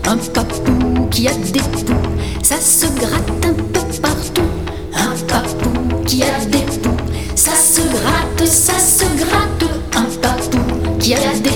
Un papou qui a des poux, ça se gratte un peu partout. Un papou qui a des poux, ça se gratte, ça se gratte. Un papou qui a des